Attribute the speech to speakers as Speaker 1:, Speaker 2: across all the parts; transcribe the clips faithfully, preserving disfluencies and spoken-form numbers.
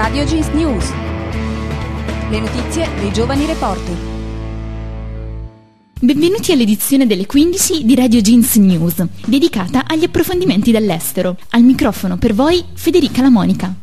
Speaker 1: Radio Jeans News. Le notizie dei giovani reporter.
Speaker 2: Benvenuti all'edizione delle quindici di Radio Jeans News, dedicata agli approfondimenti dall'estero. Al microfono per voi Federica La Monica.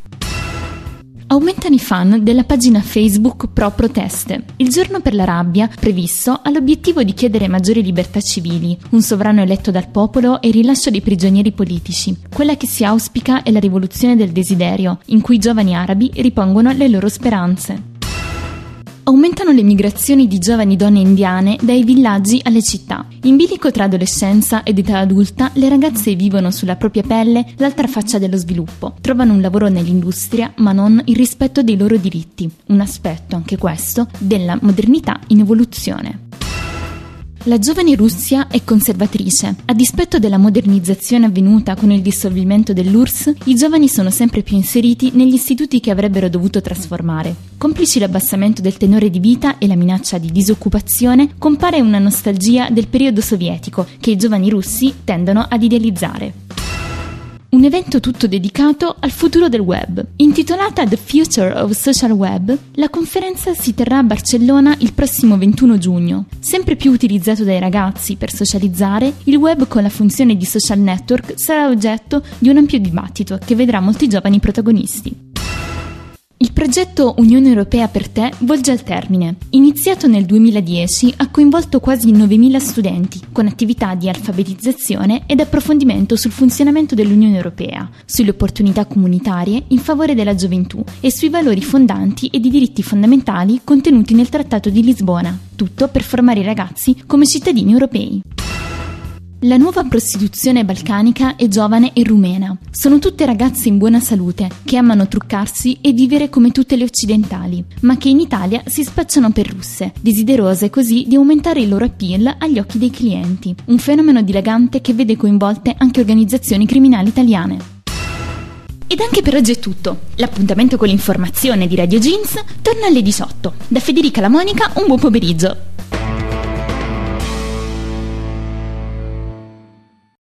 Speaker 2: Aumentano i fan della pagina Facebook Pro Proteste. Il giorno per la rabbia, previsto, ha l'obiettivo di chiedere maggiori libertà civili, un sovrano eletto dal popolo e il rilascio dei prigionieri politici. Quella che si auspica è la rivoluzione del desiderio, in cui i giovani arabi ripongono le loro speranze. Aumentano le migrazioni di giovani donne indiane dai villaggi alle città. In bilico tra adolescenza ed età adulta, le ragazze vivono sulla propria pelle l'altra faccia dello sviluppo. Trovano un lavoro nell'industria, ma non il rispetto dei loro diritti. Un aspetto, anche questo, della modernità in evoluzione. La giovane Russia è conservatrice. A dispetto della modernizzazione avvenuta con il dissolvimento dell'U R S S, i giovani sono sempre più inseriti negli istituti che avrebbero dovuto trasformare. Complici l'abbassamento del tenore di vita e la minaccia di disoccupazione, compare una nostalgia del periodo sovietico che i giovani russi tendono ad idealizzare. Un evento tutto dedicato al futuro del web. Intitolata The Future of Social Web, la conferenza si terrà a Barcellona il prossimo ventuno giugno. Sempre più utilizzato dai ragazzi per socializzare, il web con la funzione di social network sarà oggetto di un ampio dibattito che vedrà molti giovani protagonisti. Il progetto Unione Europea per te volge al termine. Iniziato nel duemiladieci, ha coinvolto quasi novemila studenti, con attività di alfabetizzazione ed approfondimento sul funzionamento dell'Unione Europea, sulle opportunità comunitarie in favore della gioventù e sui valori fondanti ed i diritti fondamentali contenuti nel Trattato di Lisbona. Tutto per formare i ragazzi come cittadini europei. La nuova prostituzione balcanica è giovane e rumena. Sono tutte ragazze in buona salute, che amano truccarsi e vivere come tutte le occidentali, ma che in Italia si spacciano per russe, desiderose così di aumentare il loro appeal agli occhi dei clienti. Un fenomeno dilagante che vede coinvolte anche organizzazioni criminali italiane. Ed anche per oggi è tutto. L'appuntamento con l'informazione di Radio Jeans torna alle diciotto. Da Federica La Monica, un buon pomeriggio.